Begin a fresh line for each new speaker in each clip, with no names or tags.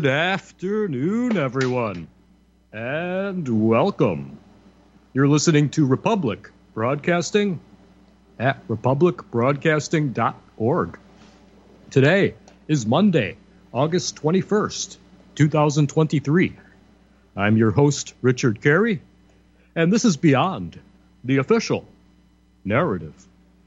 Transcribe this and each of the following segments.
Good afternoon, everyone, and welcome. You're listening to Republic Broadcasting at republicbroadcasting.org. Today is Monday, August 21st, 2023. I'm your host, Richard Carey, and this is Beyond the Official Narrative.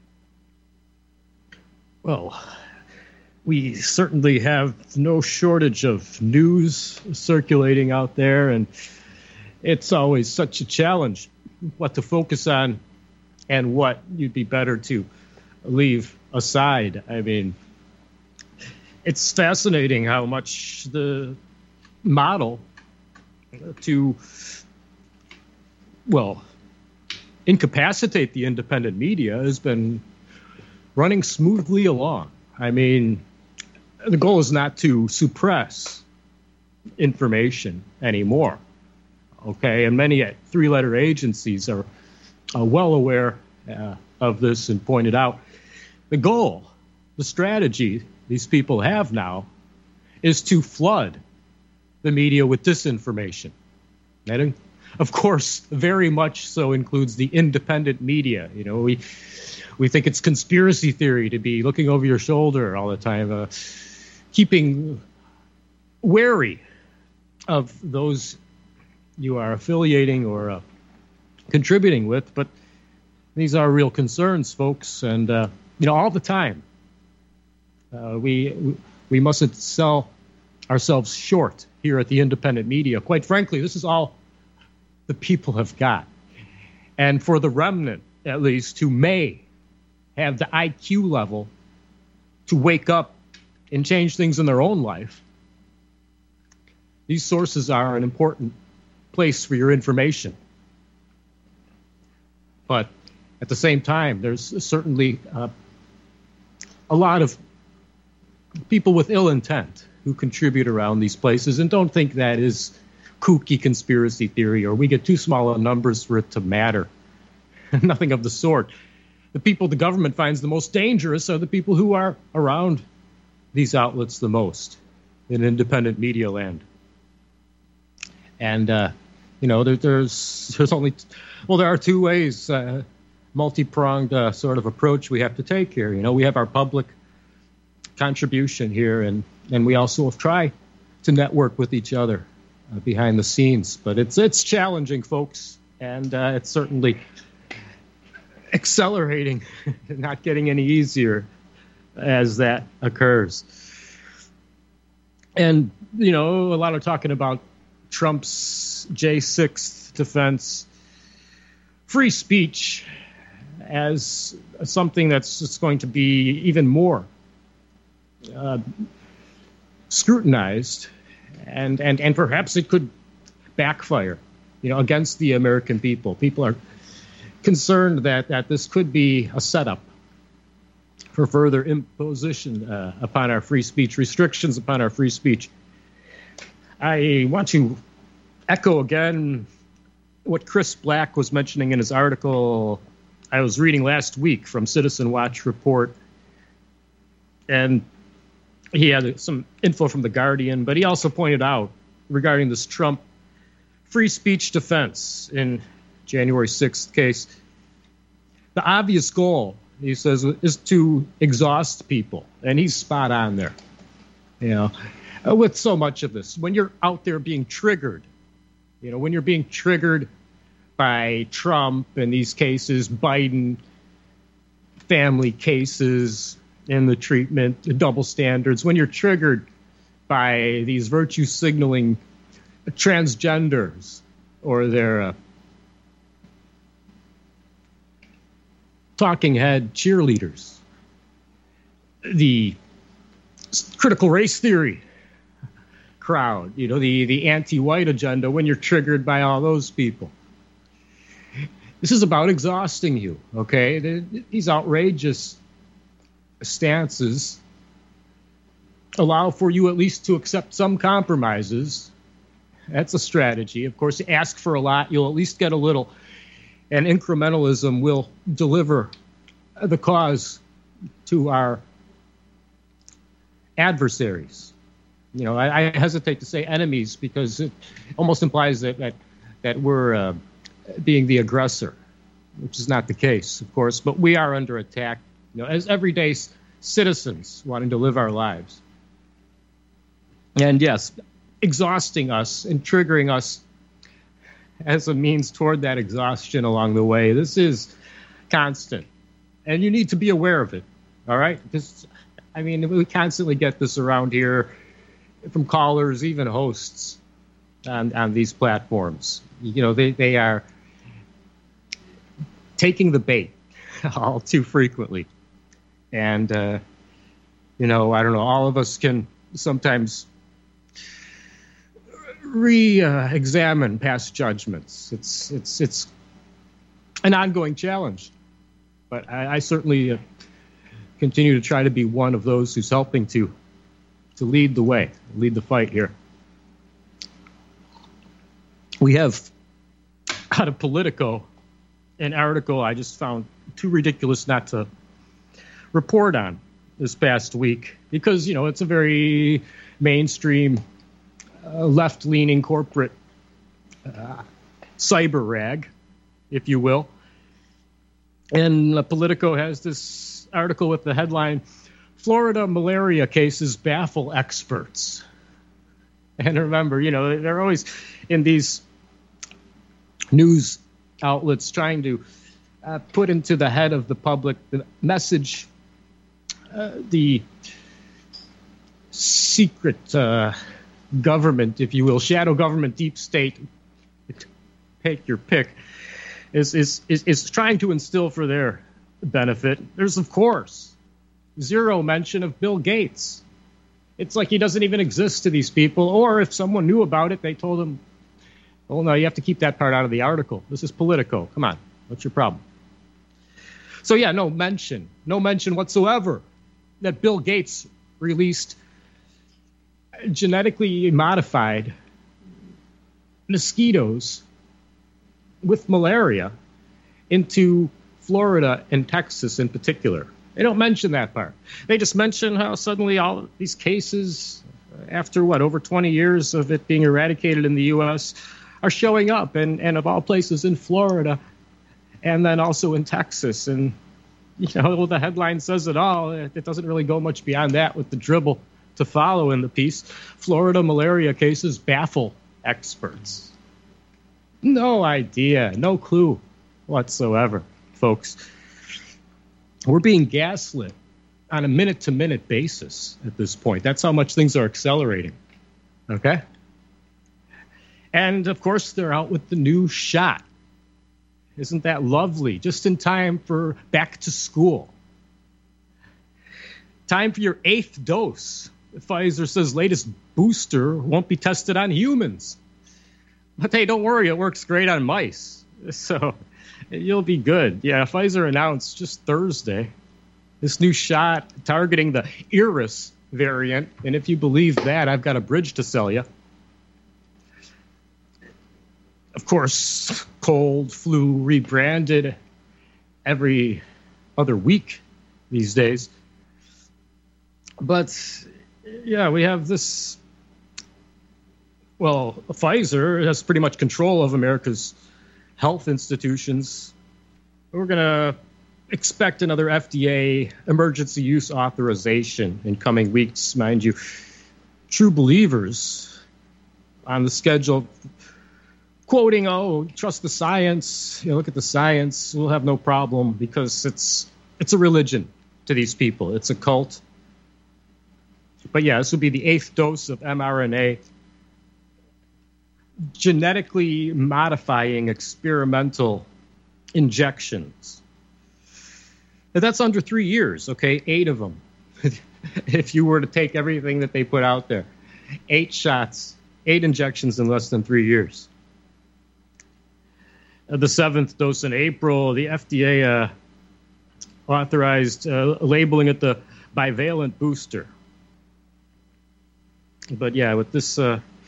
Well, we certainly have no shortage of news circulating out there, and it's always such a challenge what to focus on and what you'd be better to leave aside. I mean, it's fascinating how much the model to, incapacitate the independent media has been running smoothly along. I mean, the goal is not to suppress information anymore, okay? And many three-letter agencies are well aware of this and pointed out the goal, the strategy these people have now is to flood the media with disinformation. And of course, very much so includes the independent media. You know, we think it's conspiracy theory to be looking over your shoulder all the time, keeping wary of those you are affiliating or contributing with. But these are real concerns, folks, and all the time. We mustn't sell ourselves short here at the independent media. Quite frankly, this is all the people have got. And for the remnant, at least, who may have the IQ level to wake up and change things in their own life, these sources are an important place for your information. But at the same time, there's certainly a lot of people with ill intent who contribute around these places, and don't think that is kooky conspiracy theory or we get too small a numbers for it to matter. Nothing of the sort. The people the government finds the most dangerous are the people who are around these outlets the most in independent media land. And, there's only, there are two ways, multi-pronged sort of approach we have to take here. You know, we have our public contribution here, and we also have tried to network with each other behind the scenes. But it's challenging, folks, and it's certainly accelerating, not getting any easier as that occurs. And, a lot of talking about Trump's J6 defense, free speech as something that's just going to be even more scrutinized, and perhaps it could backfire, against the American people. People are concerned that this could be a setup for further imposition upon our free speech, restrictions upon our free speech. I want to echo again what Chris Black was mentioning in his article I was reading last week from Citizen Watch Report. And he had some info from The Guardian, but he also pointed out regarding this Trump free speech defense in January 6th case, the obvious goal, he says, is to exhaust people. And he's spot on there. With so much of this, when you're out there being triggered, when you're being triggered by Trump in these cases, Biden family cases in the treatment, the double standards, when you're triggered by these virtue signaling transgenders or their talking head cheerleaders, the critical race theory crowd, the anti-white agenda, when you're triggered by all those people. This is about exhausting you, okay? These outrageous stances allow for you at least to accept some compromises. That's a strategy. Of course, ask for a lot, you'll at least get a little. And incrementalism will deliver the cause to our adversaries. I hesitate to say enemies because it almost implies that we're being the aggressor, which is not the case, of course. But we are under attack, as everyday citizens wanting to live our lives. And yes, exhausting us and triggering us as a means toward that exhaustion along the way. This is constant, and you need to be aware of it. All right, we constantly get this around here from callers, even hosts on these platforms. They are taking the bait all too frequently, and I don't know. All of us can sometimes re-examine past judgments. It's an ongoing challenge, but I certainly continue to try to be one of those who's helping to lead the way, lead the fight here. We have out of Politico an article I just found too ridiculous not to report on this past week because it's a very mainstream left-leaning corporate cyber rag, if you will. And Politico has this article with the headline, Florida malaria cases baffle experts. And remember, they're always in these news outlets trying to put into the head of the public the message, the secret government, if you will, shadow government, deep state, take your pick, is trying to instill for their benefit. There's, of course, zero mention of Bill Gates. It's like he doesn't even exist to these people, or if someone knew about it, they told him, oh, no, you have to keep that part out of the article. This is Politico. Come on. What's your problem? So, yeah, no mention whatsoever that Bill Gates released genetically modified mosquitoes with malaria into Florida and Texas in particular. They don't mention that part. They just mention how suddenly all of these cases, after over 20 years of it being eradicated in the U.S., are showing up, and of all places in Florida, and then also in Texas. And, the headline says it all. It doesn't really go much beyond that with the dribble to follow in the piece. Florida malaria cases baffle experts. No idea, no clue whatsoever, folks. We're being gaslit on a minute-to-minute basis at this point. That's how much things are accelerating, okay? And, of course, they're out with the new shot. Isn't that lovely? Just in time for back to school. Time for your 8th dose. Pfizer says latest booster won't be tested on humans. But hey, don't worry, it works great on mice. So you'll be good. Yeah, Pfizer announced just Thursday this new shot targeting the Iris variant. And if you believe that, I've got a bridge to sell you. Of course, cold, flu rebranded every other week these days. But, yeah, we have this. Well, Pfizer has pretty much control of America's health institutions. We're going to expect another FDA emergency use authorization in coming weeks, mind you. True believers on the schedule quoting, trust the science, look at the science, we'll have no problem because it's a religion to these people. It's a cult. But yeah, this would be the 8th dose of mRNA, genetically modifying experimental injections. Now, that's under 3 years, okay? 8 of them. If you were to take everything that they put out there, 8 shots, 8 injections in less than 3 years. The 7th dose in April, the FDA authorized labeling it the bivalent booster. But yeah, with this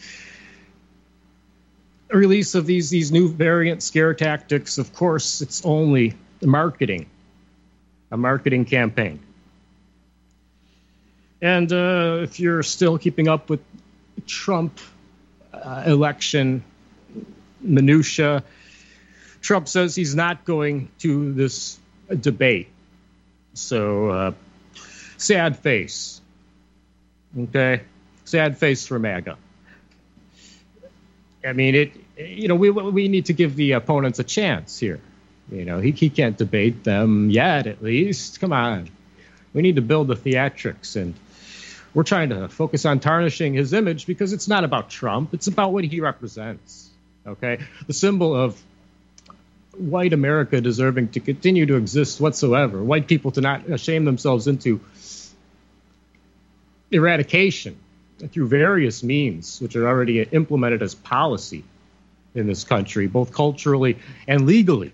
release of these new variant scare tactics, of course, it's only marketing, a marketing campaign. And if you're still keeping up with Trump election minutia. Trump says he's not going to this debate. So sad face. Okay? Sad face for MAGA. I mean, we need to give the opponents a chance here. He can't debate them yet, at least. Come on. We need to build the theatrics, and we're trying to focus on tarnishing his image because it's not about Trump. It's about what he represents. Okay? The symbol of white America deserving to continue to exist whatsoever. White people to not shame themselves into eradication through various means, which are already implemented as policy in this country, both culturally and legally.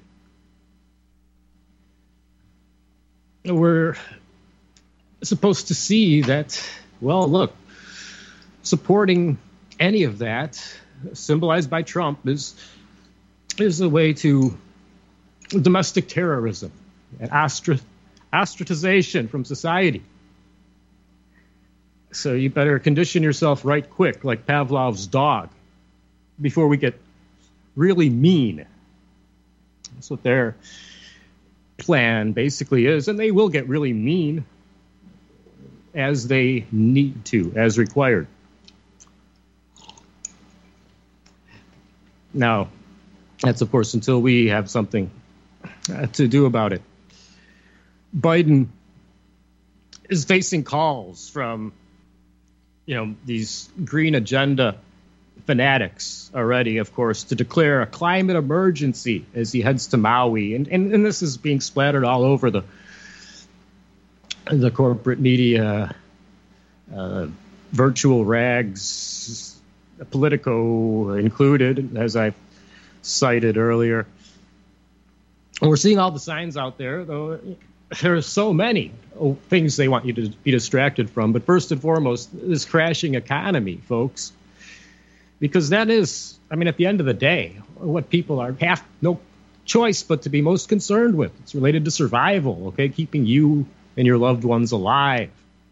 We're supposed to see that, well, look, supporting any of that, symbolized by Trump, is a way to domestic terrorism and ostracization from society. So you better condition yourself right quick, like Pavlov's dog, before we get really mean. That's what their plan basically is, and they will get really mean as they need to, as required. Now, that's, of course, until we have something to do about it. Biden is facing calls from, these green agenda fanatics already, of course, to declare a climate emergency as he heads to Maui. And this is being splattered all over the corporate media, virtual rags, Politico included, as I cited earlier. And we're seeing all the signs out there, though there are so many things they want you to be distracted from. But first and foremost, this crashing economy, folks. Because that is, at the end of the day, what people have no choice but to be most concerned with. It's related to survival, okay? Keeping you and your loved ones alive.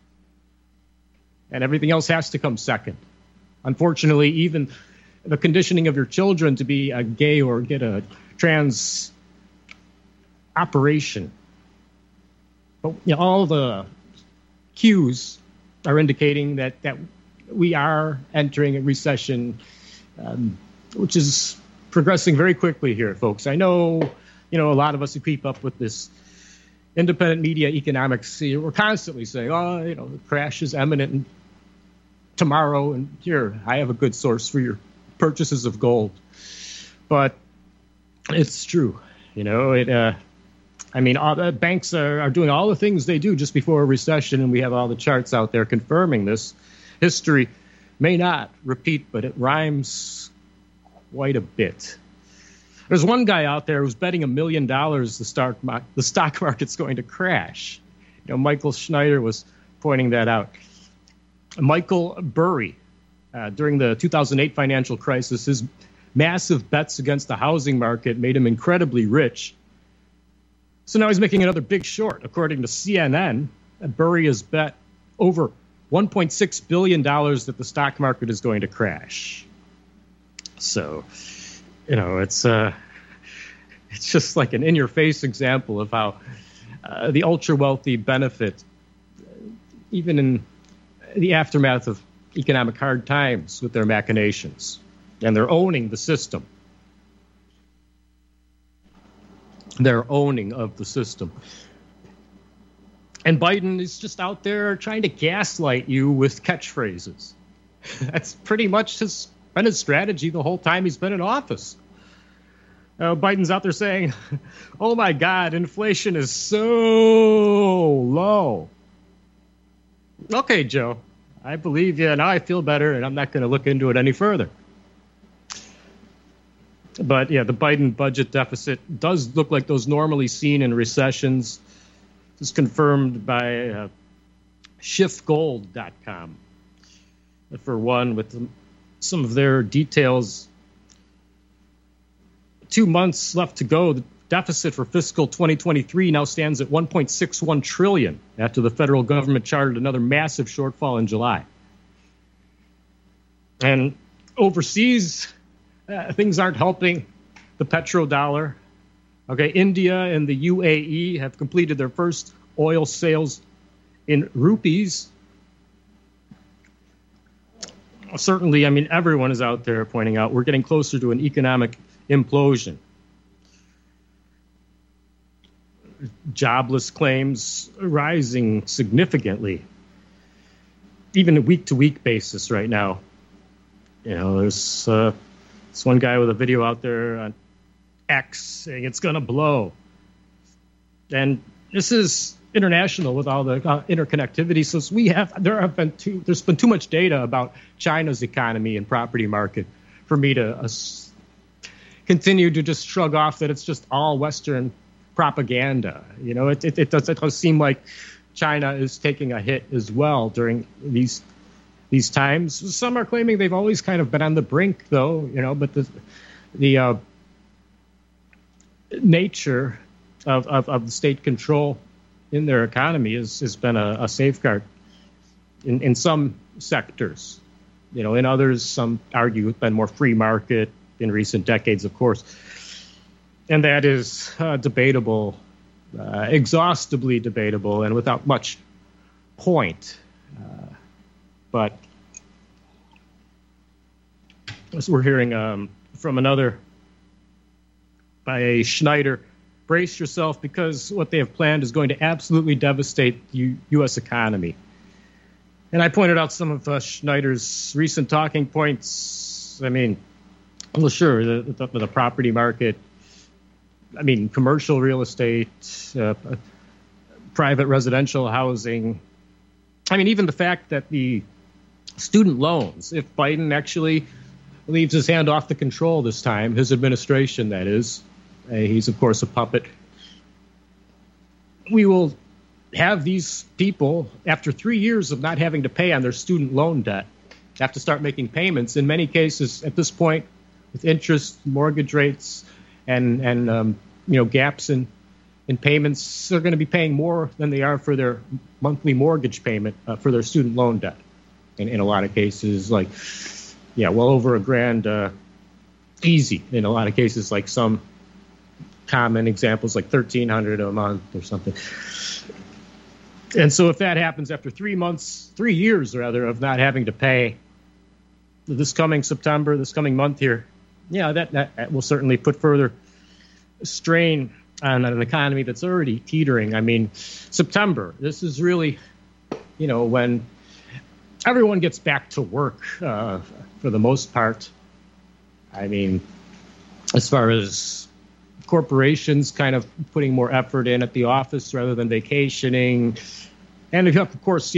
And everything else has to come second. Unfortunately, even the conditioning of your children to be gay or get a trans operation. But all the cues are indicating that we are entering a recession, which is progressing very quickly here, folks. I know, a lot of us who keep up with this independent media economics, we're constantly saying, the crash is imminent tomorrow, and here, I have a good source for your purchases of gold. But it's true, banks are doing all the things they do just before a recession, and we have all the charts out there confirming this. History may not repeat, but it rhymes quite a bit. There's one guy out there who's betting $1 million the stock market's going to crash. Michael Schneider was pointing that out. Michael Burry, during the 2008 financial crisis, his massive bets against the housing market made him incredibly rich. So now he's making another big short. According to CNN, Burry has bet over $1.6 billion that the stock market is going to crash. So, it's just like an in-your-face example of how the ultra-wealthy benefit, even in the aftermath of economic hard times with their machinations. And they're owning the system. Their owning of the system. And Biden is just out there trying to gaslight you with catchphrases. That's pretty much been his strategy the whole time he's been in office. Biden's out there saying, oh my God, inflation is so low. Okay, Joe, I believe you. Now I feel better, and I'm not going to look into it any further. But yeah, the Biden budget deficit does look like those normally seen in recessions. This is confirmed by shiftgold.com. For one, with some of their details. 2 months left to go. The deficit for fiscal 2023 now stands at $1.61 trillion after the federal government charted another massive shortfall in July. And overseas, things aren't helping the petrodollar. Okay, India and the UAE have completed their first oil sales in rupees. Certainly, I mean, everyone is out there pointing out we're getting closer to an economic implosion. Jobless claims rising significantly, even a week-to-week basis right now. You know, there's this one guy with a video out there on X saying it's going to blow. And this is international with all the interconnectivity. So there's been too much data about China's economy and property market for me to continue to just shrug off that it's just all Western propaganda. You know, it does seem like China is taking a hit as well during these times. Some are claiming they've always kind of been on the brink, though. You know, but the nature of the state control in their economy has been a safeguard in some sectors. You know, in others, some argue it's been more free market in recent decades, of course. And that is debatable, exhaustively debatable, and without much point. But as we're hearing from another by a Schneider, brace yourself because what they have planned is going to absolutely devastate the U.S. economy. And I pointed out some of Schneider's recent talking points. I mean, well, sure, the property market, I mean, commercial real estate, private residential housing. I mean, even the fact that the student loans, if Biden actually leaves his hand off the control this time, his administration, that is, he's, of course, a puppet. We will have these people, after 3 years of not having to pay on their student loan debt, have to start making payments. In many cases, at this point, with interest, mortgage rates, and gaps in payments, they're going to be paying more than they are for their monthly mortgage payment for their student loan debt. In a lot of cases, like, well over $1,000 easy. In a lot of cases, like some common examples like $1,300 a month or something. And so if that happens after 3 years rather, of not having to pay this coming September, this coming month here, that will certainly put further strain on an economy that's already teetering. I mean, September, this is really, when everyone gets back to work for the most part. I mean, as far as corporations kind of putting more effort in at the office rather than vacationing. And you have, of course,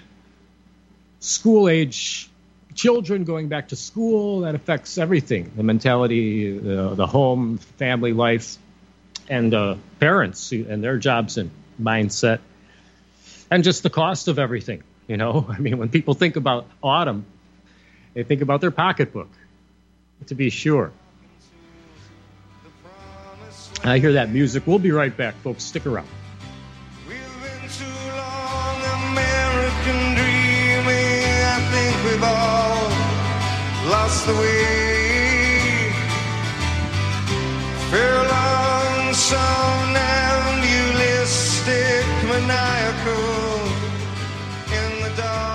school-age children going back to school. That affects everything, the mentality, the home, family life, and parents and their jobs and mindset, and just the cost of everything. I mean, when people think about autumn, they think about their pocketbook, to be sure. I hear that music. We'll be right back, folks. Stick around.
We've been too long American dreaming. I think we've all lost the way. Fair lonesome and dualistic, maniacal in the dark.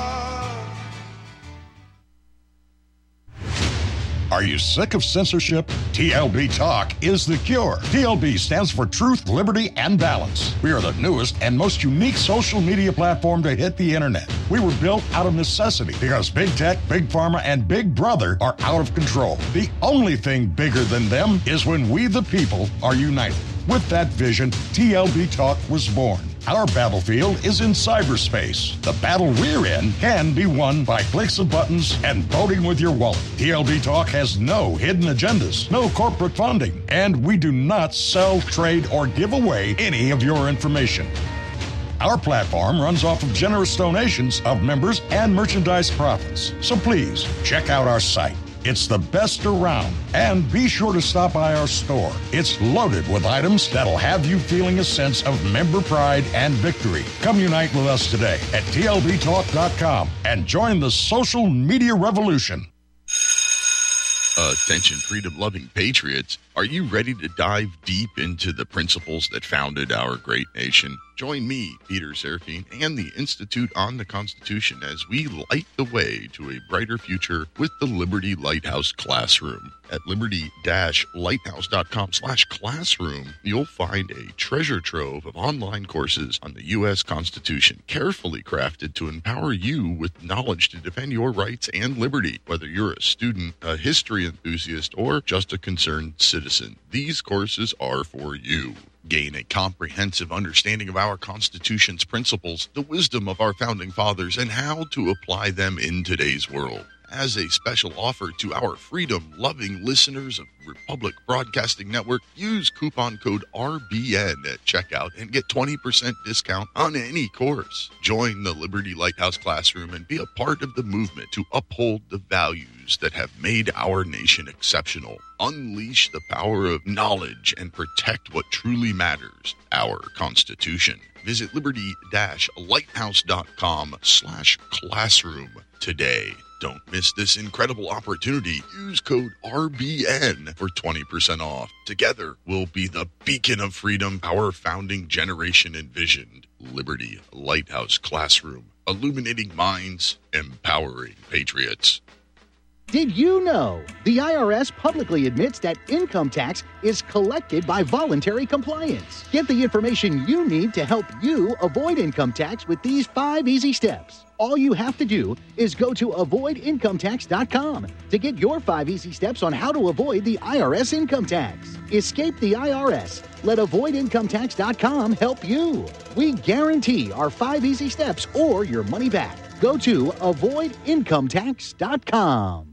Are you sick of censorship? TLB Talk is the cure. TLB stands for Truth, Liberty, and Balance. We are the newest and most unique social media platform to hit the internet. We were built out of necessity because Big Tech, Big Pharma, and Big Brother are out of control. The only thing bigger than them is when we, the people, are united. With that vision, TLB Talk was born. Our battlefield is in cyberspace. The battle we're in can be won by clicks of buttons and voting with your wallet. TLB Talk has no hidden agendas, no corporate funding, and we do not sell, trade, or give away any of your information. Our platform runs off of generous donations of members and merchandise profits. So please check out our site, It's the best around. And be sure to stop by our store. It's loaded with items that'll have you feeling a sense of member pride and victory. Come unite with us today at TLBTalk.com and join the social media revolution.
Attention, freedom-loving patriots. Are you ready to dive deep into the principles that founded our great nation? Join me, Peter Serafine, and the Institute on the Constitution as we light the way to a brighter future with the Liberty Lighthouse Classroom. At liberty-lighthouse.com/classroom, you'll find a treasure trove of online courses on the U.S. Constitution, carefully crafted to empower you with knowledge to defend your rights and liberty. Whether you're a student, a history enthusiast, or just a concerned citizen, these courses are for you. Gain a comprehensive understanding of our Constitution's principles, the wisdom of our founding fathers, and how to apply them in today's world. As a special offer to our freedom-loving listeners of Republic Broadcasting Network, use coupon code RBN at checkout and get 20% discount on any course. Join the Liberty Lighthouse Classroom and be a part of the movement to uphold the values that have made our nation exceptional. Unleash the power of knowledge and protect what truly matters, our Constitution. Visit liberty-lighthouse.com/classroom today. Don't miss this incredible opportunity. Use code RBN for 20% off. Together, we'll be the beacon of freedom our founding generation envisioned. Liberty Lighthouse Classroom. Illuminating minds, empowering patriots.
Did you know the IRS publicly admits that income tax is collected by voluntary compliance? Get the information you need to help you avoid income tax with these 5 easy steps. All you have to do is go to avoidincometax.com to get your 5 easy steps on how to avoid the IRS income tax. Escape the IRS. Let avoidincometax.com help you. We guarantee our 5 easy steps or your money back. Go to avoidincometax.com.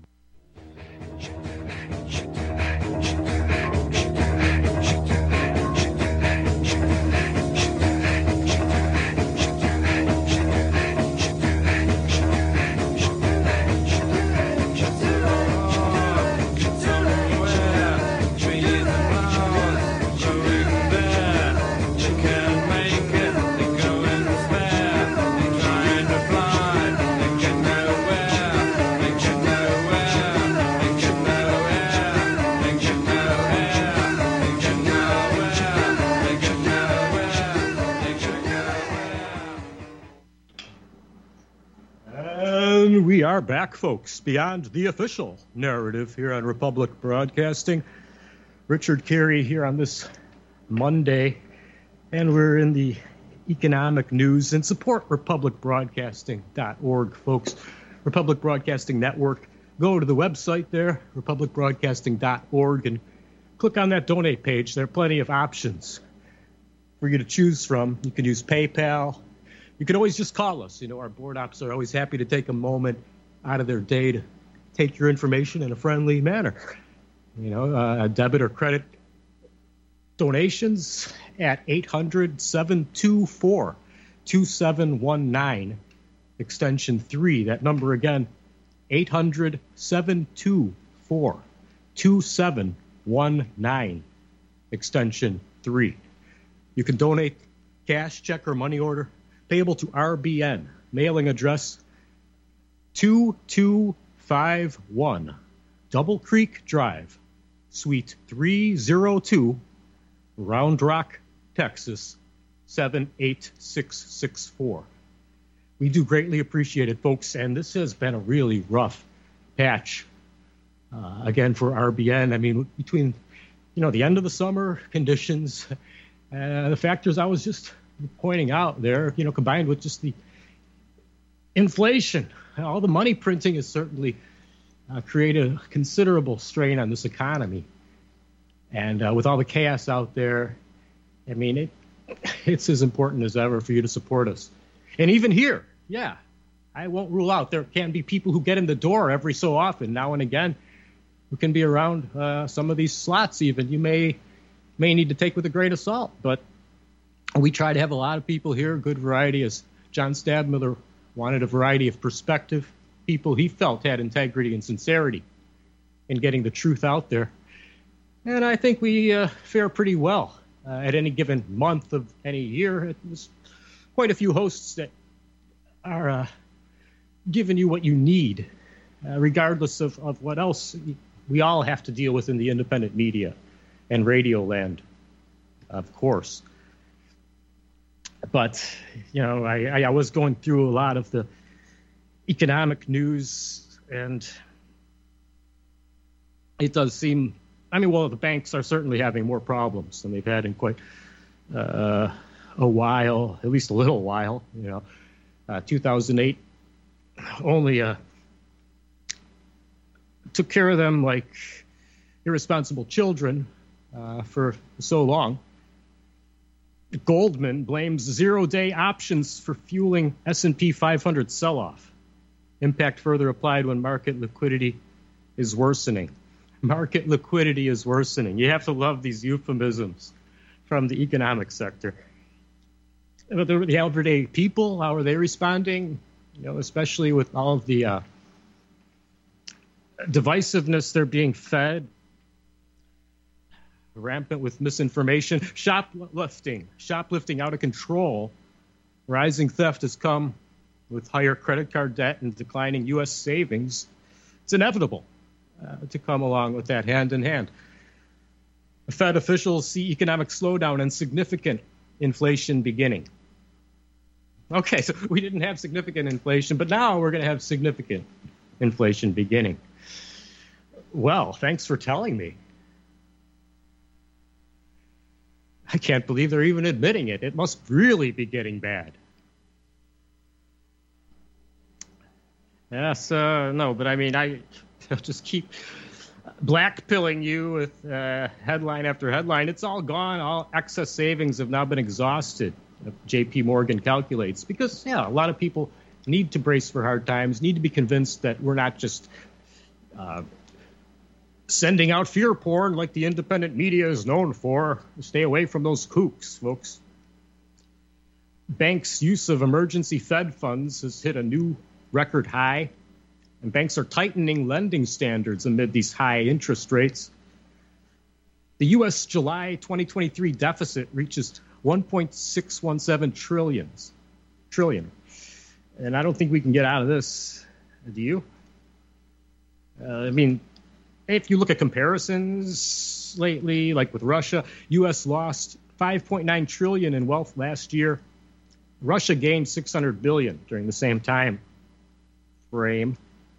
We are back, folks, beyond the official narrative here on Republic Broadcasting. Richard Carey here on this Monday, and we're in the economic news, and support republicbroadcasting.org, folks. Republic Broadcasting Network. Go to the website there, republicbroadcasting.org, and click on that donate page. There are plenty of options for you to choose from. You can use PayPal. You can always just call us. You know, our board ops are always happy to take a moment out of their day to take your information in a friendly manner. You know, debit or credit donations at 800-724-2719, extension 3. That number again, 800-724-2719, extension 3. You can donate cash, check, or money order, payable to RBN, mailing address 2251 Double Creek Drive, Suite 302, Round Rock, Texas, 78664. We do greatly appreciate it, folks, and this has been a really rough patch, again, for RBN. I mean, between, the end of the summer conditions, the factors I was just pointing out there, combined with just the inflation, all the money printing has certainly created a considerable strain on this economy. And with all the chaos out there, I mean, it's as important as ever for you to support us. And even here, I won't rule out there can be people who get in the door every so often, now and again, who can be around some of these slots even. You may need to take with a grain of salt, but we try to have a lot of people here, a good variety, as John Stadmiller wanted, a variety of perspective, people he felt had integrity and sincerity in getting the truth out there. And I think we fare pretty well. At any given month of any year, there's quite a few hosts that are giving you what you need, regardless of what else we all have to deal with in the independent media and radio land, of course. But, I was going through a lot of the economic news, and it does seem, the banks are certainly having more problems than they've had in quite a while, at least a little while. 2008 only took care of them like irresponsible children for so long. Goldman blames zero-day options for fueling S&P 500 sell-off. Impact further applied when market liquidity is worsening. Market liquidity is worsening. You have to love these euphemisms from the economic sector. But the everyday people, how are they responding? Especially with all of the divisiveness they're being fed, rampant with misinformation, shoplifting out of control. Rising theft has come with higher credit card debt and declining U.S. savings. It's inevitable to come along with that hand in hand. Fed officials see economic slowdown and significant inflation beginning. Okay, so we didn't have significant inflation, but now we're going to have significant inflation beginning. Well, thanks for telling me. I can't believe they're even admitting it. It must really be getting bad. Yes, no, but I'll just keep blackpilling you with headline after headline. It's all gone. All excess savings have now been exhausted, J.P. Morgan calculates, because, a lot of people need to brace for hard times, need to be convinced that we're not just sending out fear porn like the independent media is known for. Stay away from those kooks, folks. Banks' use of emergency Fed funds has hit a new record high, and banks are tightening lending standards amid these high interest rates. The U.S. July 2023 deficit reaches $1.617 trillion. And I don't think we can get out of this. Do you? If you look at comparisons lately, like with Russia, U.S. lost $5.9 trillion in wealth last year. Russia gained $600 billion during the same time frame.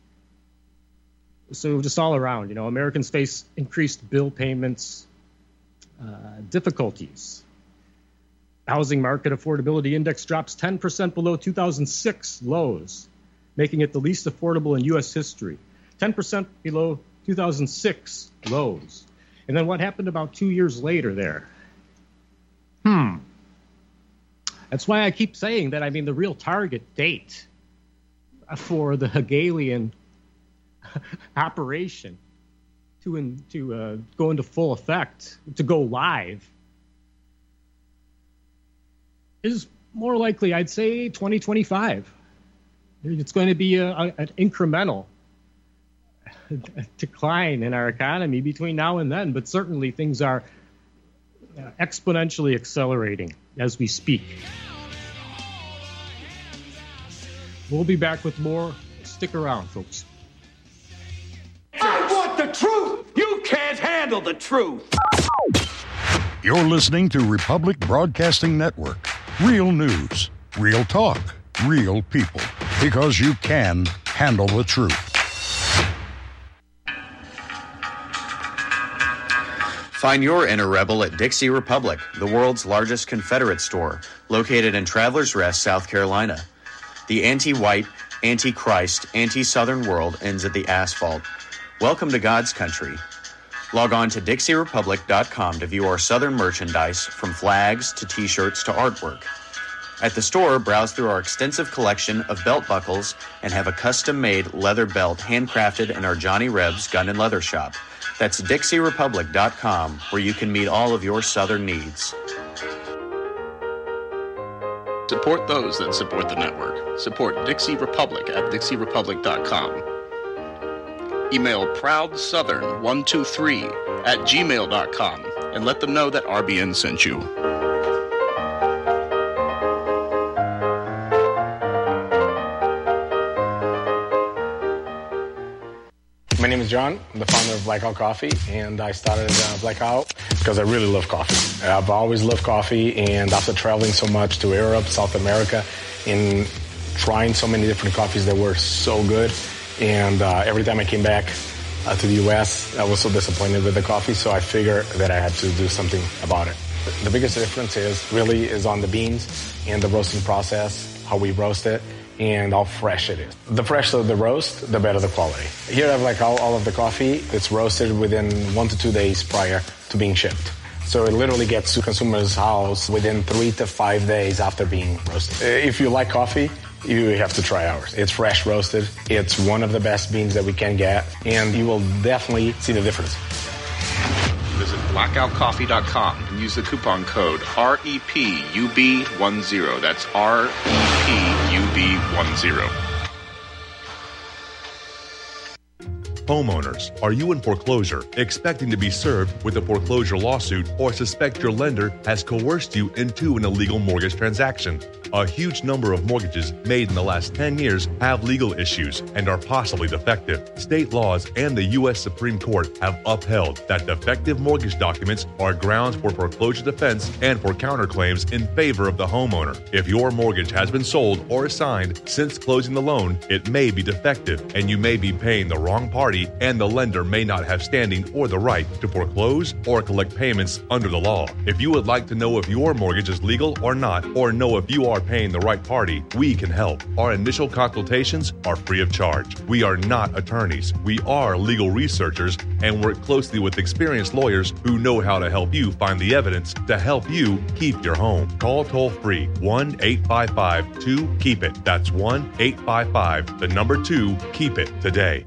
So just all around, Americans face increased bill payments, difficulties. Housing market affordability index drops 10% below 2006 lows, making it the least affordable in U.S. history. 10% below 2006 lows. And then what happened about 2 years later there? That's why I keep saying that, the real target date for the Hegelian operation to go into full effect, to go live, is more likely, I'd say, 2025. It's going to be an incremental decline in our economy between now and then, but certainly things are exponentially accelerating as we speak. We'll be back with more. Stick around, folks.
I want the truth! You can't handle the truth!
You're listening to Republic Broadcasting Network. Real news, real talk, real people. Because you can handle the truth.
Find your inner rebel at Dixie Republic, the world's largest Confederate store, located in Travelers Rest, South Carolina. The anti-white, anti-Christ, anti-Southern world ends at the asphalt. Welcome to God's country. Log on to DixieRepublic.com to view our Southern merchandise, from flags to T-shirts to artwork. At the store, browse through our extensive collection of belt buckles and have a custom-made leather belt handcrafted in our Johnny Rebs Gun and Leather Shop. That's DixieRepublic.com, where you can meet all of your Southern needs.
Support those that support the network. Support Dixie Republic at DixieRepublic.com. Email proudsouthern123@gmail.com and let them know that RBN sent you.
My name is John. I'm the founder of Blackout Coffee, and I started Blackout because I really love coffee. I've always loved coffee, and after traveling so much to Europe, South America, and trying so many different coffees that were so good, and every time I came back to the U.S., I was so disappointed with the coffee, so I figured that I had to do something about it. The biggest difference is on the beans and the roasting process, how we roast it, and how fresh it is. The fresher the roast, the better the quality. Here I have all of the coffee. It's roasted within 1 to 2 days prior to being shipped. So it literally gets to consumer's house within 3 to 5 days after being roasted. If you like coffee, you have to try ours. It's fresh roasted. It's one of the best beans that we can get, and you will definitely see the difference.
Visit blackoutcoffee.com and use the coupon code REPUB10. That's REPUB10.
Homeowners, are you in foreclosure, expecting to be served with a foreclosure lawsuit, or suspect your lender has coerced you into an illegal mortgage transaction? A huge number of mortgages made in the last 10 years have legal issues and are possibly defective. State laws and the U.S. Supreme Court have upheld that defective mortgage documents are grounds for foreclosure defense and for counterclaims in favor of the homeowner. If your mortgage has been sold or assigned since closing the loan, it may be defective and you may be paying the wrong party, and the lender may not have standing or the right to foreclose or collect payments under the law. If you would like to know if your mortgage is legal or not, or know if you are paying the right party, we can help. Our initial consultations are free of charge. We are not attorneys. We are legal researchers and work closely with experienced lawyers who know how to help you find the evidence to help you keep your home. Call toll-free 1-855-2-KEEP-IT. That's 1-855-2-KEEP-IT today.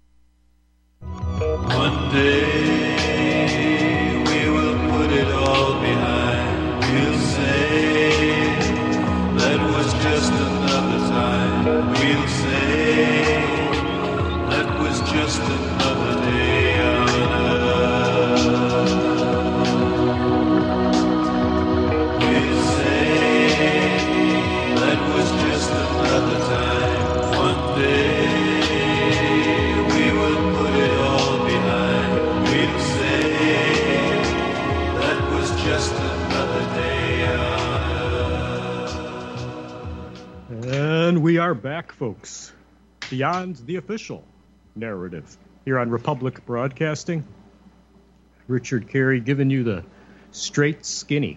One day we will put it all behind. We'll say that was just another time. We'll say that was just another day on earth. We'll say that was just another time. One day we will put it all behind. We'll say that was just another day on earth.
And we are back, folks. Beyond the official narrative here on Republic Broadcasting. Richard Carey giving you the straight skinny.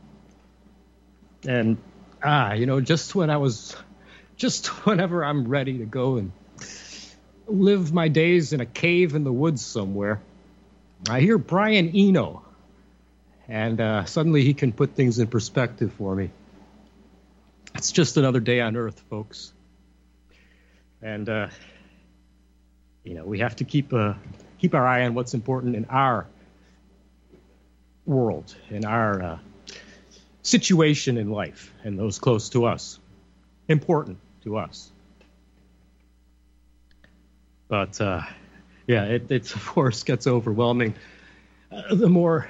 And, just whenever I'm ready to go and live my days in a cave in the woods somewhere, I hear Brian Eno, and suddenly he can put things in perspective for me. It's just another day on Earth, folks. And, we have to keep our eye on what's important in our world, in our situation in life, and those close to us, important to us. But, it of course gets overwhelming the more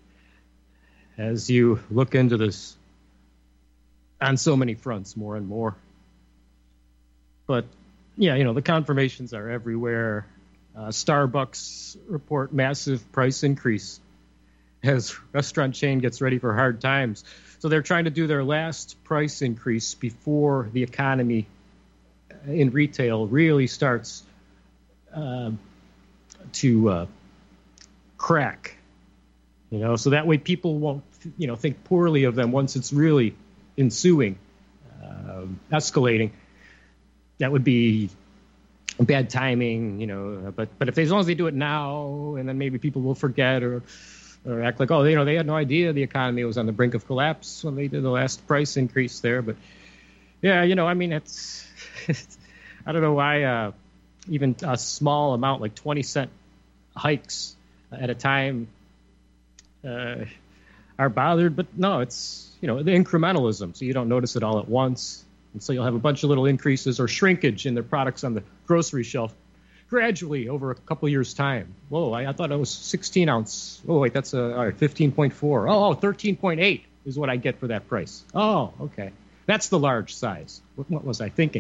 as you look into this on so many fronts, more and more. But, the confirmations are everywhere. Starbucks report massive price increase as restaurant chain gets ready for hard times. So they're trying to do their last price increase before the economy in retail really starts to crack, so that way people won't, think poorly of them once it's really ensuing, escalating. That would be bad timing, but as long as they do it now, and then maybe people will forget or act like, they had no idea the economy was on the brink of collapse when they did the last price increase there. But it's I don't know why even a small amount, like 20-cent hikes at a time, are bothered. But no, it's, the incrementalism. So you don't notice it all at once. And so you'll have a bunch of little increases or shrinkage in their products on the grocery shelf gradually over a couple years' time. Whoa, I thought it was 16 ounce. Oh, wait, that's all right, 15.4. Oh, 13.8 is what I get for that price. Oh, okay. That's the large size. What was I thinking?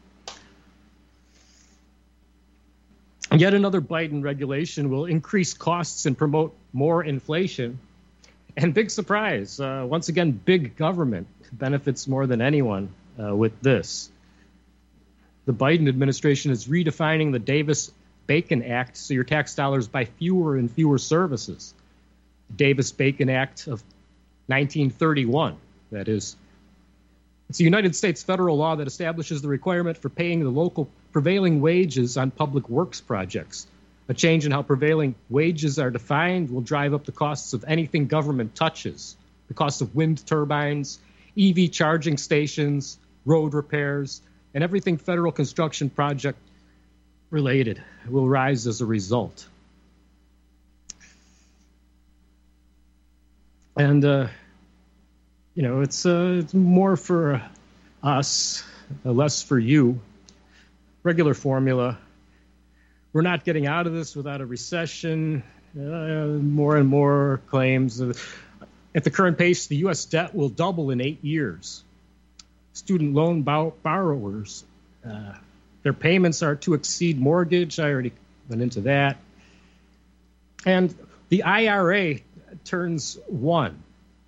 Yet another Biden regulation will increase costs and promote more inflation. And big surprise, once again, big government benefits more than anyone with this. The Biden administration is redefining the Davis-Bacon Act so your tax dollars buy fewer and fewer services. Davis-Bacon Act of 1931, that is. It's a United States federal law that establishes the requirement for paying the local prevailing wages on public works projects. A change in how prevailing wages are defined will drive up the costs of anything government touches. The cost of wind turbines, EV charging stations, road repairs, and everything federal construction project related will rise as a result. And, it's more for us, less for you. Regular formula. We're not getting out of this without a recession. More and more claims. At the current pace, the U.S. debt will double in 8 years. Student loan borrowers, their payments are to exceed mortgage. I already went into that. And the IRA turns 1.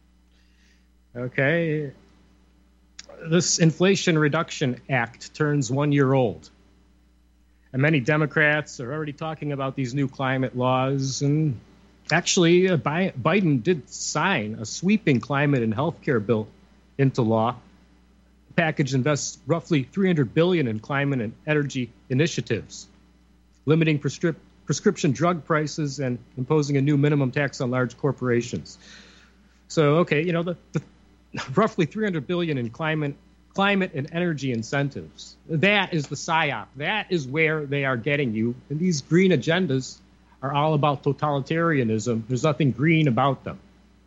Okay. This Inflation Reduction Act turns 1 year old. And many Democrats are already talking about these new climate laws. And actually, Biden did sign a sweeping climate and health care bill into law. The package invests roughly $300 billion in climate and energy initiatives, limiting prescription drug prices and imposing a new minimum tax on large corporations. So, okay, the roughly $300 billion in climate and energy incentives. That is the PSYOP. That is where they are getting you. And these green agendas are all about totalitarianism. There's nothing green about them.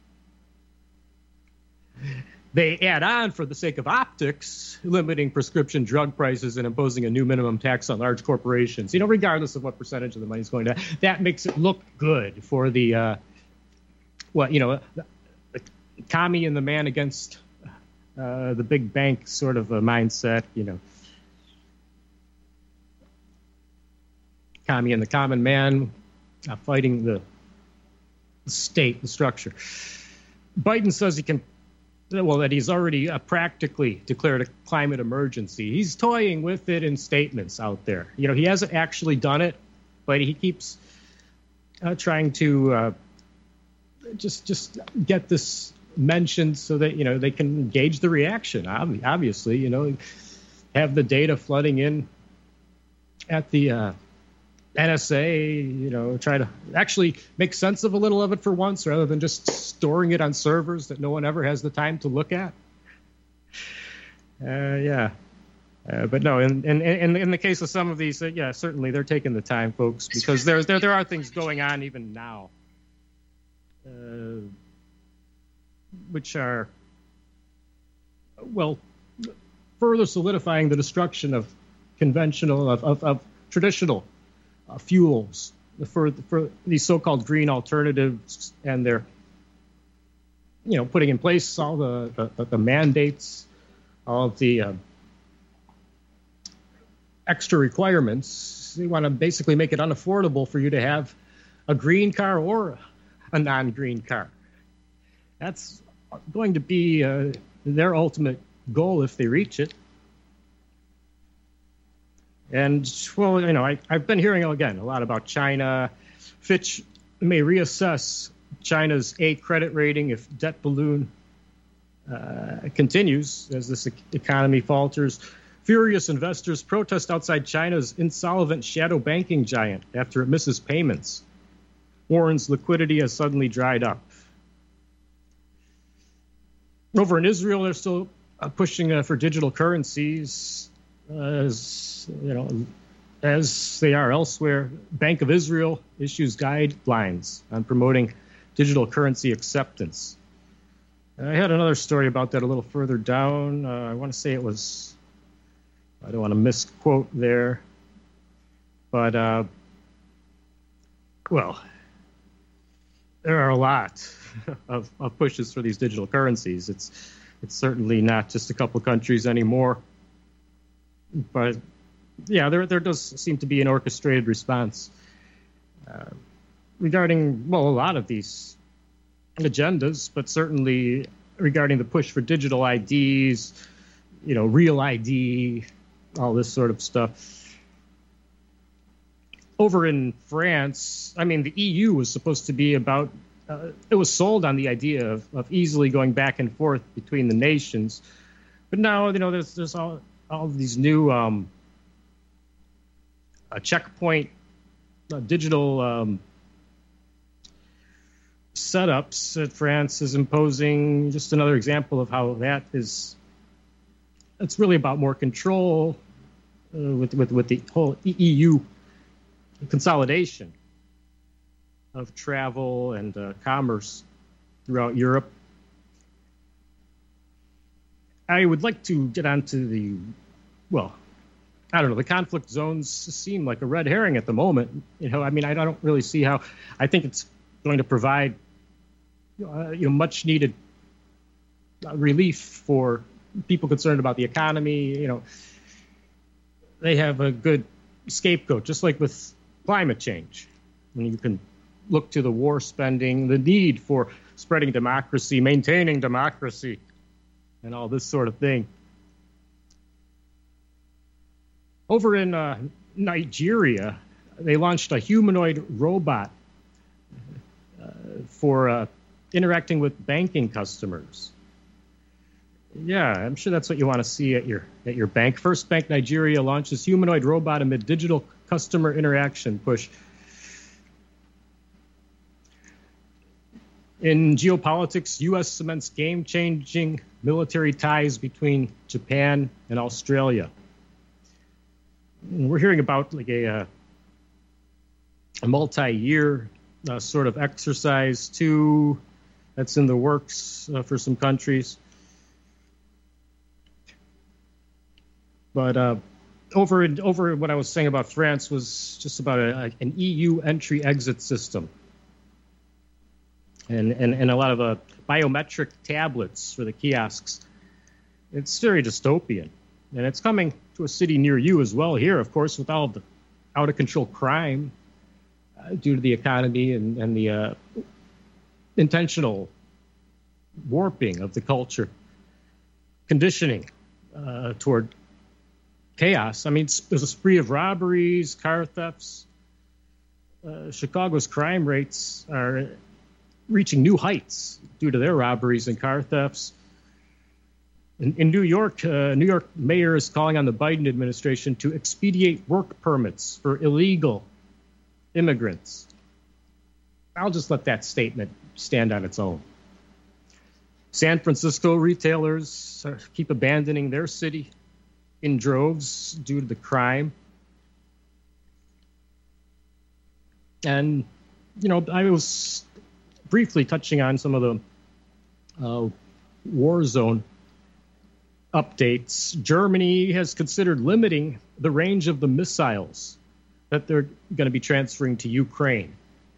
They add on, for the sake of optics, limiting prescription drug prices and imposing a new minimum tax on large corporations. Regardless of what percentage of the money is going to, that makes it look good for the commie and the man against the big bank sort of a mindset, commie and the common man fighting the state, the structure. Biden says that he's already practically declared a climate emergency. He's toying with it in statements out there. He hasn't actually done it, but he keeps trying to just get this mentioned so that they can gauge the reaction. Obviously, have the data flooding in at the NSA. Try to actually make sense of a little of it for once, rather than just storing it on servers that no one ever has the time to look at. But no, in the case of some of these, certainly they're taking the time, folks, because there are things going on even now. Which are, further solidifying the destruction of conventional, of traditional fuels for these so-called green alternatives, and they're, putting in place all the mandates, all of the extra requirements. They want to basically make it unaffordable for you to have a green car or a non-green car. That's going to be their ultimate goal if they reach it. And, I've been hearing, again, a lot about China. Fitch may reassess China's A credit rating if debt balloon continues as this economy falters. Furious investors protest outside China's insolvent shadow banking giant after it misses payments. Warren's liquidity has suddenly dried up. Over in Israel, they're still pushing for digital currencies, as they are elsewhere. Bank of Israel issues guidelines on promoting digital currency acceptance. I had another story about that a little further down. I want to say it was, I don't want to misquote there, But, well, there are a lot of pushes for these digital currencies. It's certainly not just a couple of countries anymore. But, yeah, there does seem to be an orchestrated response regarding, well, a lot of these agendas, but certainly regarding the push for digital IDs, real ID, all this sort of stuff. Over in France, I mean, the EU was supposed to be about, it was sold on the idea of easily going back and forth between the nations. But now, there's all these new checkpoint digital setups that France is imposing. Just another example of how it's really about more control with the whole EU consolidation of travel and commerce throughout Europe. I would like to get onto the conflict zones seem like a red herring at the moment. I don't really see how. I think it's going to provide much needed relief for people concerned about the economy. They have a good scapegoat, just like with climate change. And you can look to the war spending, the need for spreading democracy, maintaining democracy, and all this sort of thing. Over in Nigeria, they launched a humanoid robot for interacting with banking customers. Yeah, I'm sure that's what you want to see at your bank. First Bank Nigeria launches humanoid robot amid digital customer interaction push. In geopolitics, U.S. cements game-changing military ties between Japan and Australia. We're hearing about like a multi-year sort of exercise too that's in the works for some countries. But over what I was saying about France was just about an EU entry-exit system. And a lot of biometric tablets for the kiosks. It's very dystopian. And it's coming to a city near you as well here, of course, with all the out-of-control crime due to the economy and the intentional warping of the culture, conditioning toward chaos. I mean, there's a spree of robberies, car thefts. Chicago's crime rates are reaching new heights due to their robberies and car thefts. In New York, New York mayor is calling on the Biden administration to expedite work permits for illegal immigrants. I'll just let that statement stand on its own. San Francisco retailers keep abandoning their city in droves due to the crime. And, I was briefly touching on some of the war zone updates. Germany has considered limiting the range of the missiles that they're going to be transferring to Ukraine.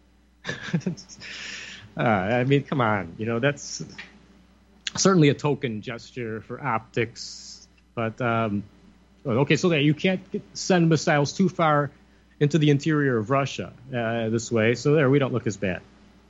I mean, come on. That's certainly a token gesture for optics. But, okay, so that you can't send missiles too far into the interior of Russia this way. So there, we don't look as bad.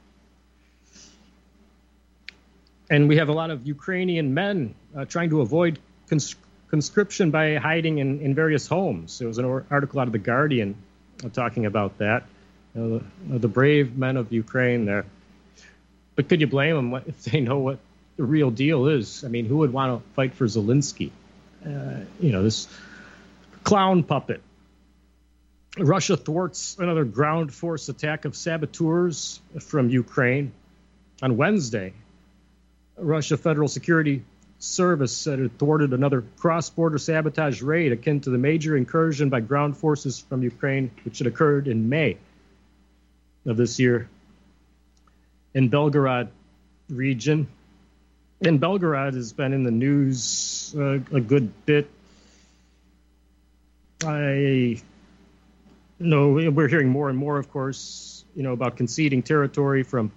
And we have a lot of Ukrainian men trying to avoid conscription by hiding in various homes. There was an article out of The Guardian talking about that. The brave men of Ukraine there. But could you blame them if they know what the real deal is? I mean, who would want to fight for Zelensky? This clown puppet. Russia thwarts another ground force attack of saboteurs from Ukraine. On Wednesday, Russia Federal Security Service said it thwarted another cross-border sabotage raid akin to the major incursion by ground forces from Ukraine, which had occurred in May of this year in Belgorod region. And Belgorod has been in the news a good bit. No, we're hearing more and more, of course, about conceding territory from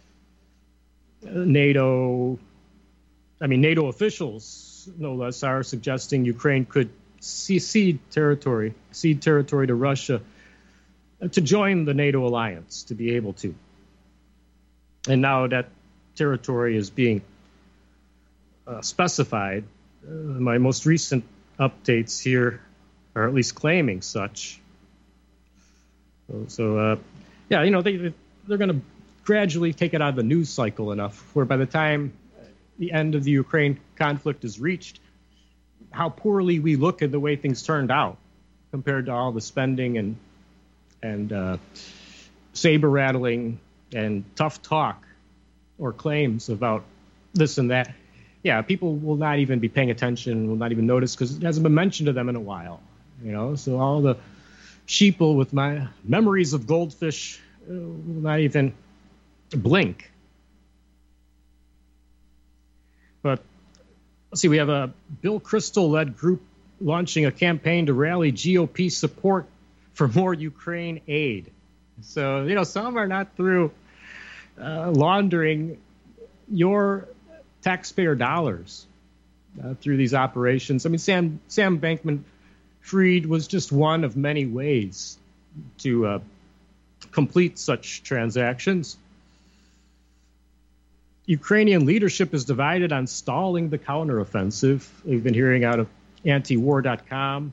NATO. I mean, NATO officials, no less, are suggesting Ukraine could cede territory to Russia to join the NATO alliance, to be able to. And now that territory is being specified. My most recent updates here are at least claiming such. So they're going to gradually take it out of the news cycle enough where by the time the end of the Ukraine conflict is reached, how poorly we look at the way things turned out compared to all the spending and saber rattling and tough talk or claims about this and that. Yeah, people will not even be paying attention, will not even notice because it hasn't been mentioned to them in a while. So all the sheeple with my memories of goldfish will not even blink. But let's see, we have a Bill Kristol-led group launching a campaign to rally GOP support for more Ukraine aid. So, some are not through laundering your taxpayer dollars through these operations. I mean, Sam Bankman-Fried was just one of many ways to complete such transactions. Ukrainian leadership is divided on stalling the counteroffensive. We've been hearing out of antiwar.com.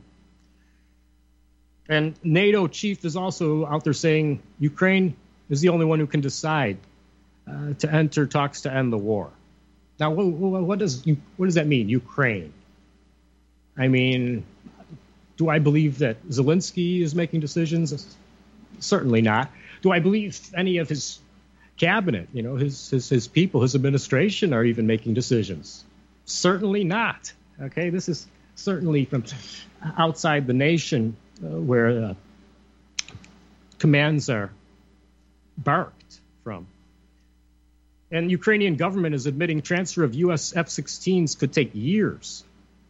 And NATO chief is also out there saying Ukraine is the only one who can decide to enter talks to end the war. Now, what does that mean, Ukraine? I mean, do I believe that Zelensky is making decisions? Certainly not. Do I believe any of his cabinet, his people, his administration are even making decisions? Certainly not. Okay, this is certainly from outside the nation where commands are barked from. And Ukrainian government is admitting transfer of U.S. F-16s could take years.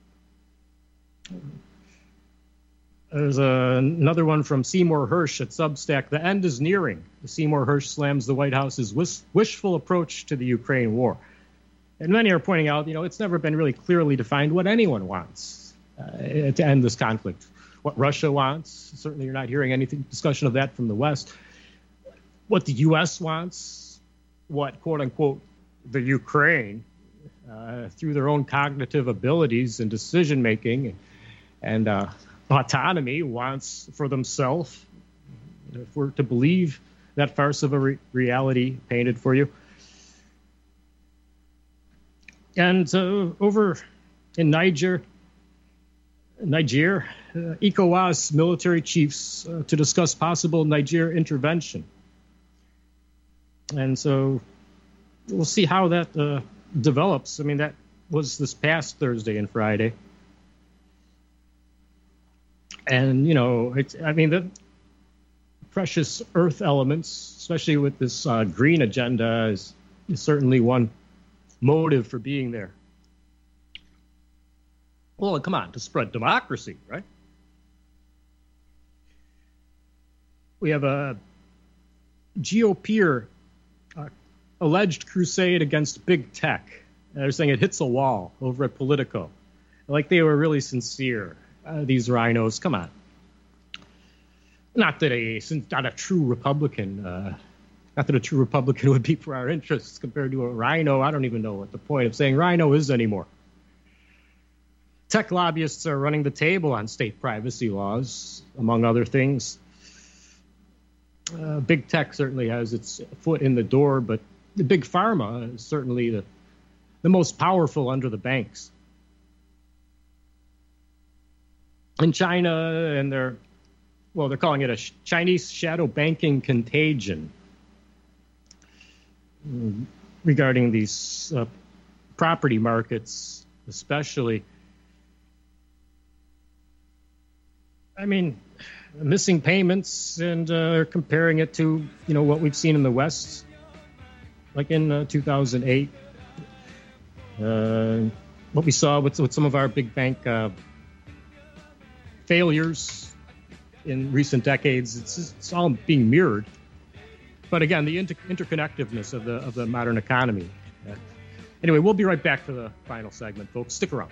There's another one from Seymour Hersh at Substack. The end is nearing. Seymour Hersh slams the White House's wishful approach to the Ukraine war. And many are pointing out, it's never been really clearly defined what anyone wants to end this conflict. What Russia wants, certainly you're not hearing any discussion of that from the West. What the U.S. wants, what, quote unquote, the Ukraine, through their own cognitive abilities and decision making and autonomy, wants for themselves, if we're to believe that farce of a reality painted for you. And over in Niger, ECOWAS military chiefs to discuss possible Niger intervention. And so we'll see how that develops. I mean, that was this past Thursday and Friday. And, the precious earth elements, especially with this green agenda, is certainly one motive for being there. Well, come on, to spread democracy, right? We have a GOP alleged crusade against big tech. They're saying it hits a wall over at Politico. Like they were really sincere, these rhinos. Come on. Not that a true Republican would be for our interests compared to a rhino. I don't even know what the point of saying rhino is anymore. Tech lobbyists are running the table on state privacy laws, among other things. Big tech certainly has its foot in the door, but the big pharma is certainly the most powerful under the banks. In China, and they're calling it a Chinese shadow banking contagion regarding these property markets, especially. I mean, missing payments, and comparing it to what we've seen in the West, like in 2008, what we saw with some of our big bank failures in recent decades. It's all being mirrored. But again, the interconnectedness of the modern economy. Anyway, we'll be right back for the final segment, folks. Stick around.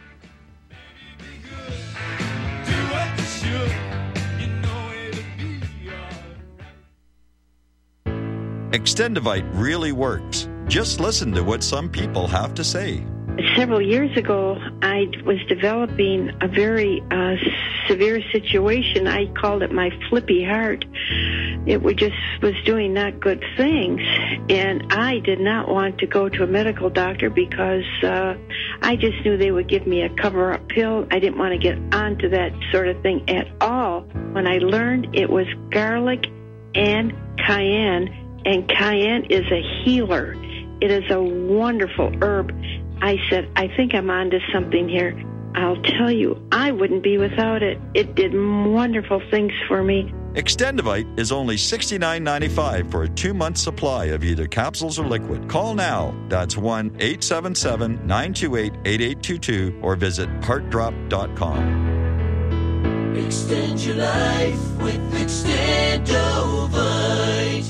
Extendivite really works. Just listen to what some people have to say.
Several years ago, I was developing a very severe situation. I called it my flippy heart. It was doing not good things, and I did not want to go to a medical doctor because I just knew they would give me a cover-up pill. I didn't want to get onto that sort of thing at all. When I learned it was garlic and cayenne is a healer. It is a wonderful herb. I said, I think I'm onto something here. I'll tell you, I wouldn't be without it. It did wonderful things for me.
Extendivite is only $69.95 for a 2-month supply of either capsules or liquid. Call now. That's 1-877-928-8822 or visit heartdrop.com.
Extend your life with Extendovite.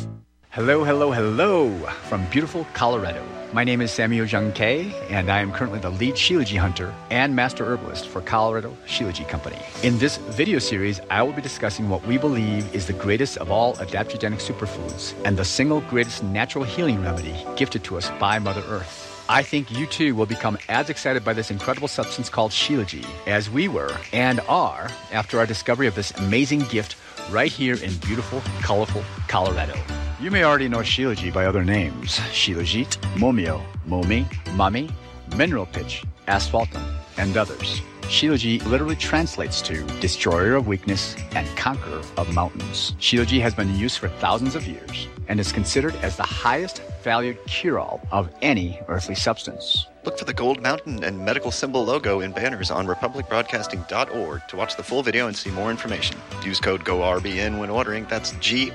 Hello from beautiful Colorado. My name is Samuel Jung Kay, and I am currently the lead Shilajit hunter and master herbalist for Colorado Shilajit Company. In this video series, I will be discussing what we believe is the greatest of all adaptogenic superfoods and the single greatest natural healing remedy gifted to us by Mother Earth. I think you too will become as excited by this incredible substance called Shilajit as we were and are after our discovery of this amazing gift right here in beautiful, colorful Colorado. You may already know Shilajit by other names: Shilajit, Momio, Momi, Mami, Mineral Pitch, Asphaltum, and others. Shilajit literally translates to destroyer of weakness and conqueror of mountains. Shilajit has been in use for thousands of years and is considered as the highest valued cure-all of any earthly substance.
Look for the gold mountain and medical symbol logo in banners on republicbroadcasting.org to watch the full video and see more information. Use code GORBN when ordering. That's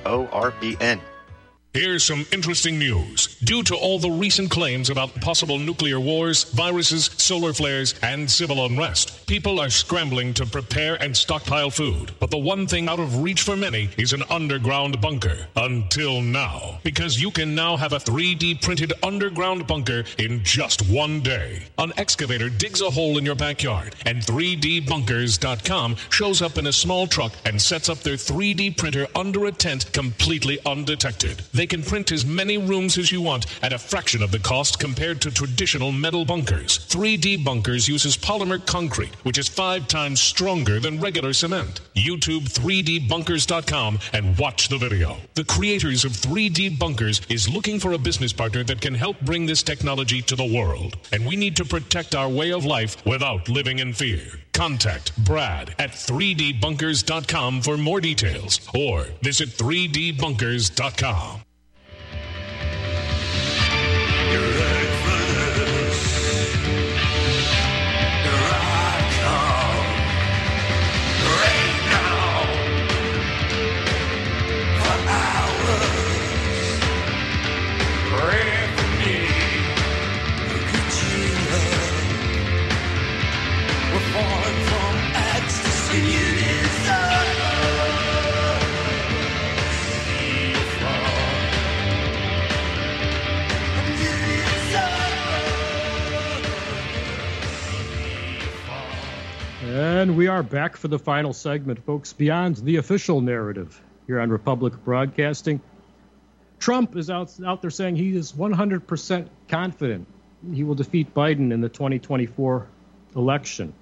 GORBN.
Here's some interesting news. Due to all the recent claims about possible nuclear wars, viruses, solar flares, and civil unrest, people are scrambling to prepare and stockpile food. But the one thing out of reach for many is an underground bunker. Until now. Because you can now have a 3D printed underground bunker in just one day. An excavator digs a hole in your backyard, and 3dbunkers.com shows up in a small truck and sets up their 3D printer under a tent completely undetected. They can print as many rooms as you want at a fraction of the cost compared to traditional metal bunkers. 3D Bunkers uses polymer concrete, which is 5 times stronger than regular cement. YouTube 3dbunkers.com and watch the video. The creators of 3D Bunkers is looking for a business partner that can help bring this technology to the world. And we need to protect our way of life without living in fear. Contact Brad at 3dbunkers.com for more details or visit 3dbunkers.com.
And we are back for the final segment, folks. Beyond the official narrative here on Republic Broadcasting, Trump is out there saying he is 100% confident he will defeat Biden in the 2024 election.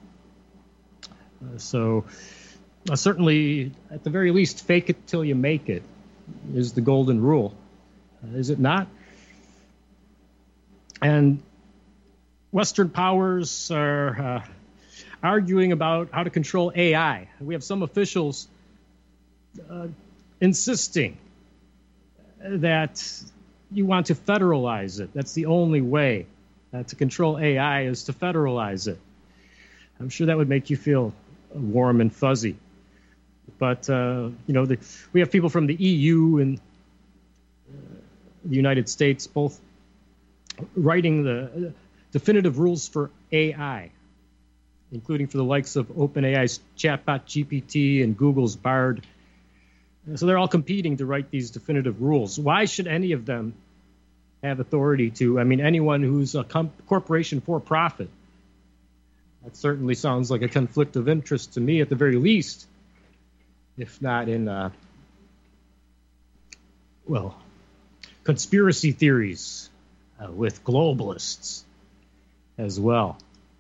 Certainly, at the very least, fake it till you make it is the golden rule. Is it not? And Western powers are arguing about how to control AI. We have some officials insisting that you want to federalize it. That's the only way to control AI is to federalize it. I'm sure that would make you feel warm and fuzzy. But, we have people from the EU and the United States both writing the definitive rules for AI, including for the likes of OpenAI's chatbot GPT and Google's Bard So they're all competing to write these definitive rules. Why should any of them have authority to? I mean, anyone who's a corporation for profit. That certainly sounds like a conflict of interest to me, at the very least, if not in, conspiracy theories with globalists as well.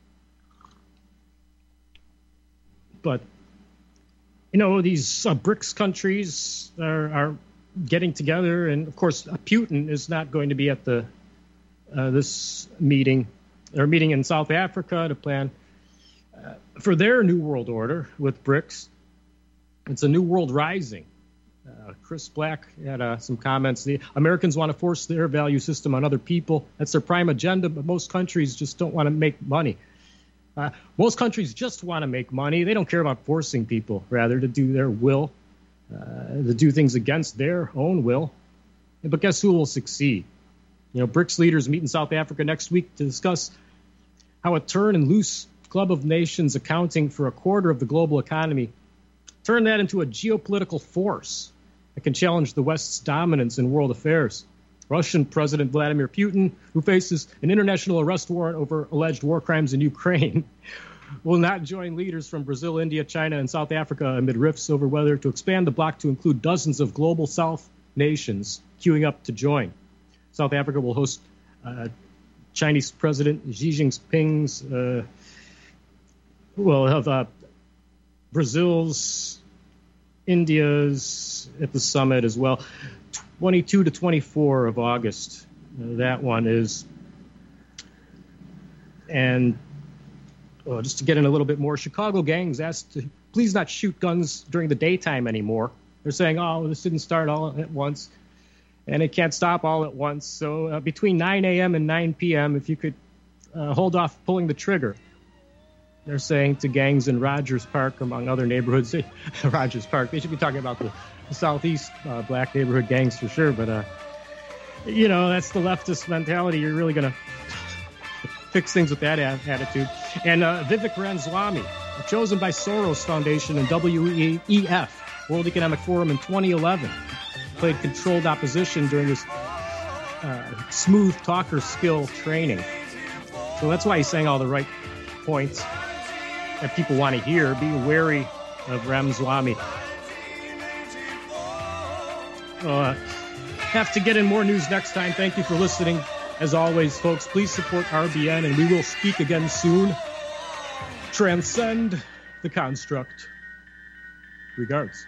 But, these BRICS countries are getting together, and of course, Putin is not going to be at this meeting. They're meeting in South Africa to plan for their new world order with BRICS. It's a new world rising. Chris Black had some comments. The Americans want to force their value system on other people. That's their prime agenda, but most countries just don't want to make money. Most countries just want to make money. They don't care about forcing people, rather, to do their will, to do things against their own will. But guess who will succeed? BRICS leaders meet in South Africa next week to discuss how a turn and loose club of nations accounting for a quarter of the global economy turn that into a geopolitical force that can challenge the West's dominance in world affairs. Russian President Vladimir Putin, who faces an international arrest warrant over alleged war crimes in Ukraine, will not join leaders from Brazil, India, China, and South Africa amid rifts over whether to expand the bloc to include dozens of global South nations queuing up to join. South Africa will host Chinese President Xi Jinping's, Brazil's, India's at the summit as well. 22 to 24 of August, that one is. And just to get in a little bit more, Chicago gangs asked to please not shoot guns during the daytime anymore. They're saying, this didn't start all at once, and it can't stop all at once. So between 9 a.m. and 9 p.m., if you could hold off pulling the trigger. They're saying to gangs in Rogers Park, among other neighborhoods. Rogers Park, they should be talking about the Southeast black neighborhood gangs for sure. But, that's the leftist mentality. You're really going to fix things with that attitude. And Vivek Ramaswamy, chosen by Soros Foundation and WEF, World Economic Forum, in 2011, played controlled opposition during this smooth talker skill training. So that's why he's saying all the right points that people want to hear. Be wary of Ramaswamy. Have to get in more news next time. Thank you for listening. As always, folks, please support RBN, and we will speak again soon. Transcend the construct. Regards.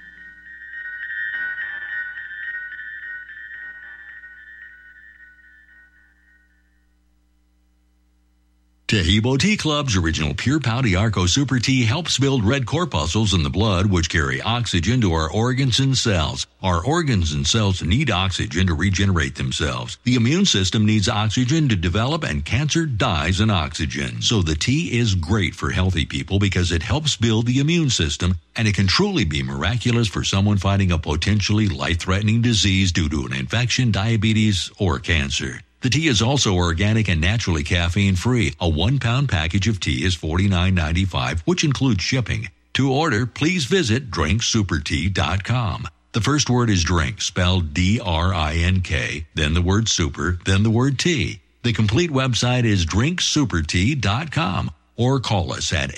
Tahibo Tea Club's original Pure Pouty Arco Super Tea helps build red corpuscles in the blood, which carry oxygen to our organs and cells. Our organs and cells need oxygen to regenerate themselves. The immune system needs oxygen to develop, and cancer dies in oxygen. So the tea is great for healthy people because it helps build the immune system, and it can truly be miraculous for someone fighting a potentially life-threatening disease due to an infection, diabetes, or cancer. The tea is also organic and naturally caffeine-free. A 1-pound package of tea is $49.95, which includes shipping. To order, please visit drinksupertea.com. The first word is drink, spelled D-R-I-N-K, then the word super, then the word tea. The complete website is drinksupertea.com. Or call us at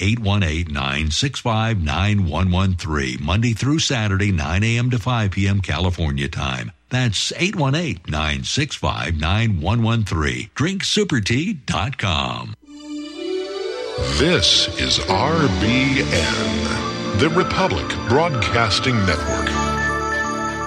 818-965-9113, Monday through Saturday, 9 a.m. to 5 p.m. California time. That's 818-965-9113. drinksupertea.com.
This is RBN, the Republic Broadcasting Network.